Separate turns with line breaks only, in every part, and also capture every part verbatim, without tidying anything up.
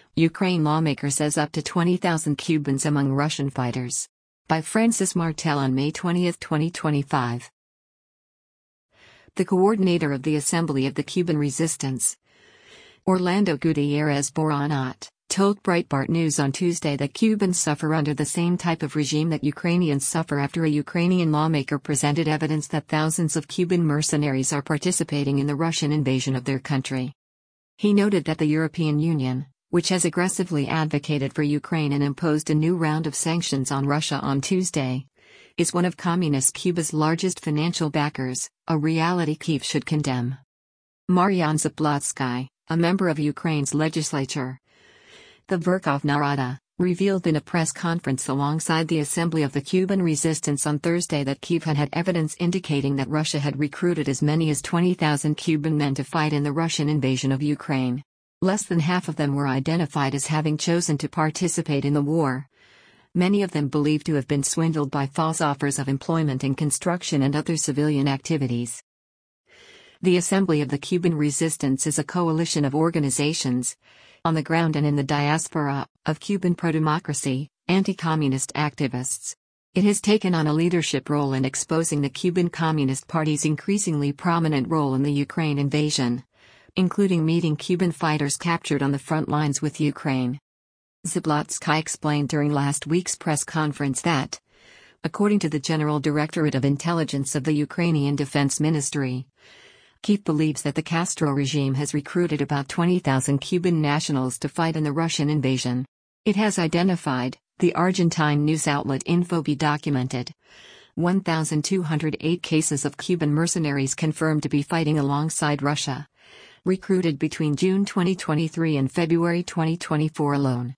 Ukraine lawmaker says up to twenty thousand Cubans among Russian fighters. By Francis Martel on May twentieth, twenty twenty-five. The coordinator of the Assembly of the Cuban Resistance, Orlando Gutierrez Boronat, told Breitbart News on Tuesday that Cubans suffer under the same type of regime that Ukrainians suffer after a Ukrainian lawmaker presented evidence that thousands of Cuban mercenaries are participating in the Russian invasion of their country. He noted that the European Union, which has aggressively advocated for Ukraine and imposed a new round of sanctions on Russia on Tuesday, is one of Communist Cuba's largest financial backers, a reality Kyiv should condemn. Marian Zablotsky, a member of Ukraine's legislature, the Verkhovna Rada, revealed in a press conference alongside the Assembly of the Cuban Resistance on Thursday that Kyiv had had evidence indicating that Russia had recruited as many as twenty thousand Cuban men to fight in the Russian invasion of Ukraine. Less than half of them were identified as having chosen to participate in the war. Many of them believed to have been swindled by false offers of employment in construction and other civilian activities. The Assembly of the Cuban Resistance is a coalition of organizations, on the ground and in the diaspora, of Cuban pro-democracy, anti-communist activists. It has taken on a leadership role in exposing the Cuban Communist Party's increasingly prominent role in the Ukraine invasion, including meeting Cuban fighters captured on the front lines with Ukraine. Zablotsky explained during last week's press conference that, according to the General Directorate of Intelligence of the Ukrainian Defense Ministry, Kyiv believes that the Castro regime has recruited about twenty thousand Cuban nationals to fight in the Russian invasion. It has identified, the Argentine news outlet Infobae documented, one thousand two hundred eight cases of Cuban mercenaries confirmed to be fighting alongside Russia, recruited between June twenty twenty-three and February twenty twenty-four alone.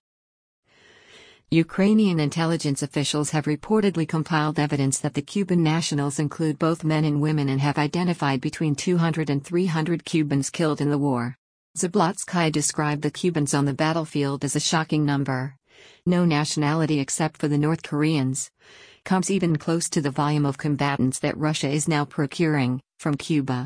Ukrainian intelligence officials have reportedly compiled evidence that the Cuban nationals include both men and women and have identified between two hundred and three hundred Cubans killed in the war. Zablotsky described the Cubans on the battlefield as a shocking number. No nationality except for the North Koreans comes even close to the volume of combatants that Russia is now procuring from Cuba.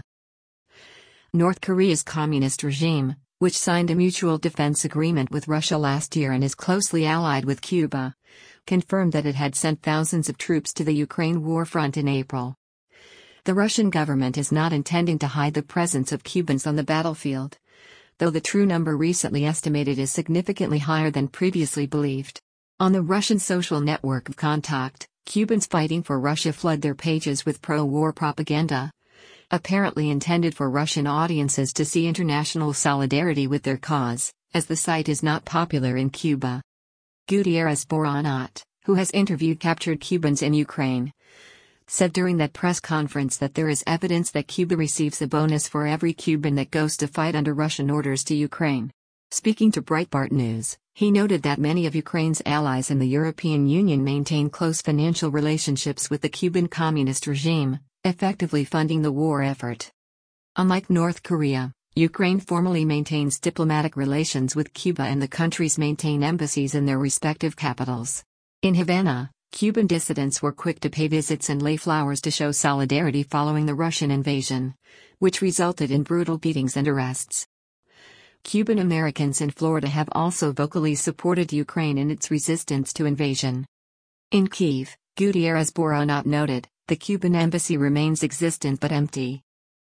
North Korea's communist regime, which signed a mutual defense agreement with Russia last year and is closely allied with Cuba, confirmed that it had sent thousands of troops to the Ukraine war front in April. The Russian government is not intending to hide the presence of Cubans on the battlefield, though the true number recently estimated is significantly higher than previously believed. On the Russian social network Vkontakte, Cubans fighting for Russia flood their pages with pro-war propaganda, apparently intended for Russian audiences to see international solidarity with their cause, as the site is not popular in Cuba. Gutierrez Boronat, who has interviewed captured Cubans in Ukraine, said during that press conference that there is evidence that Cuba receives a bonus for every Cuban that goes to fight under Russian orders to Ukraine. Speaking to Breitbart News, he noted that many of Ukraine's allies in the European Union maintain close financial relationships with the Cuban communist regime, effectively funding the war effort. Unlike North Korea, Ukraine formally maintains diplomatic relations with Cuba and the countries maintain embassies in their respective capitals. In Havana, Cuban dissidents were quick to pay visits and lay flowers to show solidarity following the Russian invasion, which resulted in brutal beatings and arrests. Cuban Americans in Florida have also vocally supported Ukraine in its resistance to invasion. In Kyiv, Gutierrez Boronat noted, the Cuban embassy remains existent but empty.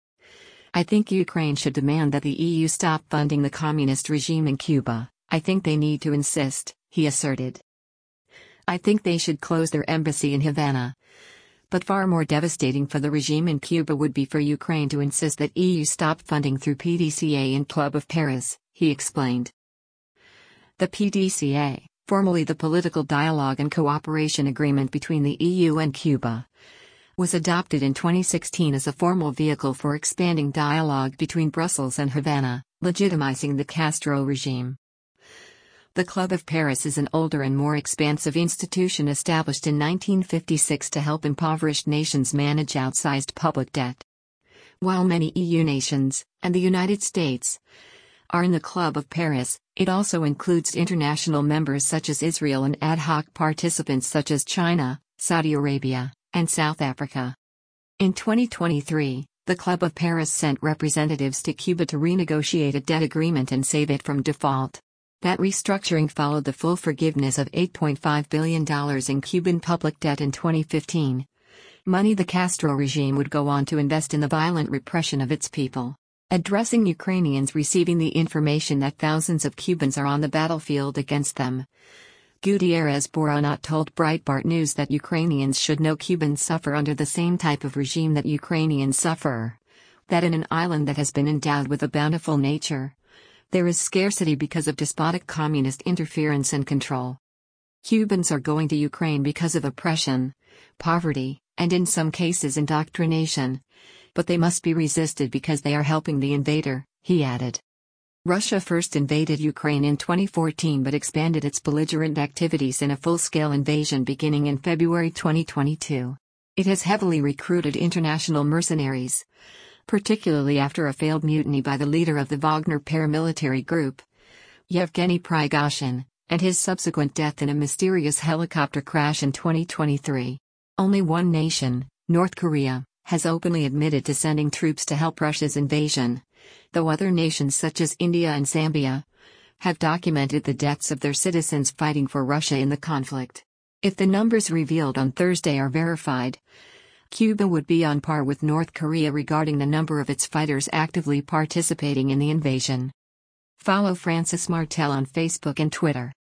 I think Ukraine should demand that the E U stop funding the communist regime in Cuba. I think they need to insist, he asserted. I think they should close their embassy in Havana. But far more devastating for the regime in Cuba would be for Ukraine to insist that E U stop funding through P D C A and Club of Paris, he explained. The P D C A, formerly the Political Dialogue and Cooperation Agreement between the E U and Cuba, was adopted in twenty sixteen as a formal vehicle for expanding dialogue between Brussels and Havana, legitimizing the Castro regime. The Club of Paris is an older and more expansive institution established in nineteen fifty-six to help impoverished nations manage outsized public debt. While many E U nations, and the United States, are in the Club of Paris, it also includes international members such as Israel and ad hoc participants such as China, Saudi Arabia, and South Africa. In twenty twenty-three, the Club of Paris sent representatives to Cuba to renegotiate a debt agreement and save it from default. That restructuring followed the full forgiveness of eight point five billion dollars in Cuban public debt in twenty fifteen. Money the Castro regime would go on to invest in the violent repression of its people. Addressing Ukrainians receiving the information that thousands of Cubans are on the battlefield against them, Gutierrez Boronat told Breitbart News that Ukrainians should know Cubans suffer under the same type of regime that Ukrainians suffer. That in an island that has been endowed with a bountiful nature, there is scarcity because of despotic communist interference and control. Cubans are going to Ukraine because of oppression, poverty, and in some cases indoctrination. But they must be resisted because they are helping the invader, he added. Russia first invaded Ukraine in twenty fourteen but expanded its belligerent activities in a full-scale invasion beginning in February twenty twenty-two. It has heavily recruited international mercenaries, particularly after a failed mutiny by the leader of the Wagner paramilitary group, Yevgeny Prigozhin, and his subsequent death in a mysterious helicopter crash in twenty twenty-three. Only one nation, North Korea, has openly admitted to sending troops to help Russia's invasion, though other nations such as India and Zambia have documented the deaths of their citizens fighting for Russia in the conflict. If the numbers revealed on Thursday are verified, Cuba would be on par with North Korea regarding the number of its fighters actively participating in the invasion. Follow Francis Martel on Facebook and Twitter.